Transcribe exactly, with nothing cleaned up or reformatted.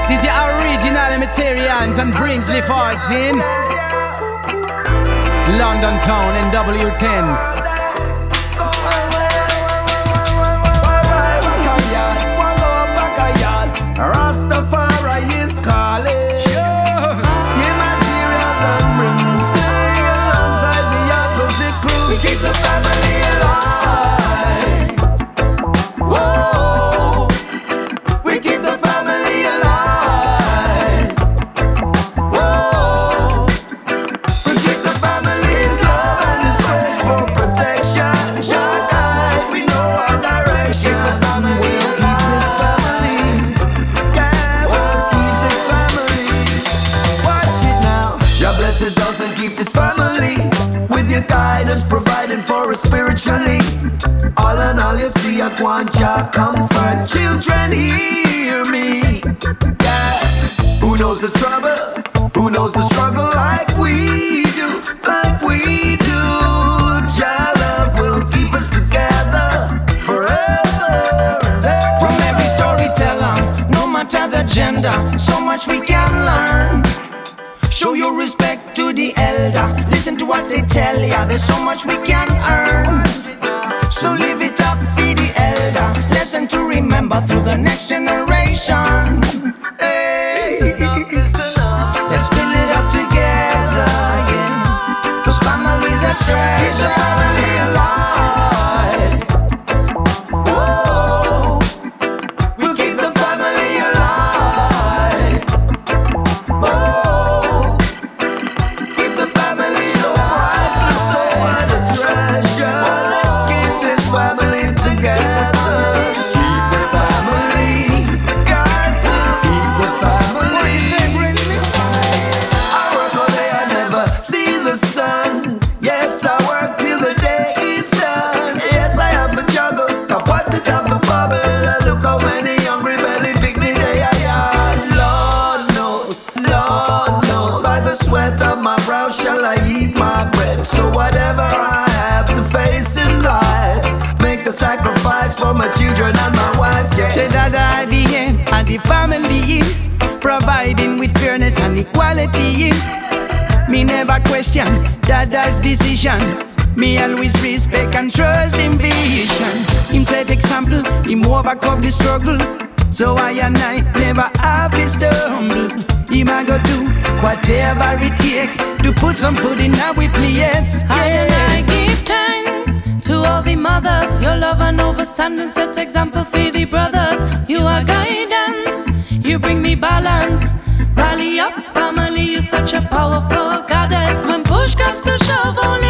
These are original Materians and Brinsley Farts in London Town and W ten. Rastafari is calling. Your materials and Brinsley alongside the opposite crew. We keep the family alive. Whoa. We keep the family alive. Whoa. We keep the family's love and his quest for protection. Shark eye, we know our direction. We'll keep this family. Yeah, we'll keep this family. Watch it now. Jah bless this house and keep this family. With your guidance providing for us spiritually. All in all you see I want Jah comfort. Children hear me. Yeah. Who knows the trouble? Who knows the struggle like we do? Like we do. Jah love will keep us together forever and ever. From every storyteller, no matter the gender, so much we can learn. Show your respect to the elder. Listen to what they tell ya. There's so much we can earn. So live it up for the elder. Lesson to remember through the next generation. Hey, let's build it up together, yeah. 'Cause family's a treasure. Keep the family alive. Whoa. We'll keep the family alive. Whoa. Keep the family so priceless, so what a treasure. Let's keep this family together. Keep the family. Got to keep the family. I work all day, I never see the sun. Yes, I work till the day is done. Yes, I have a juggle, got what it have a bubble. Look how many hungry belly picnic day I had. Lord knows, Lord knows, by the sweat of my brow shall I eat my bread. So whatever I have to face in life, make a sacrifice for my children and my wife, yeah. Say that at the end of the family, providing with fairness and equality. Me never question Dada's decision. Me always respect and trust him vision. Him set example, him overcome the struggle. So I and I never have to stumble. Him a go do whatever it takes to put some food in our place. And I give thanks to all the mothers. Your love and overstanding set example for the brothers. You are guidance, you bring me balance. Rally up family, you're such a powerful goddess. When push comes to shove, only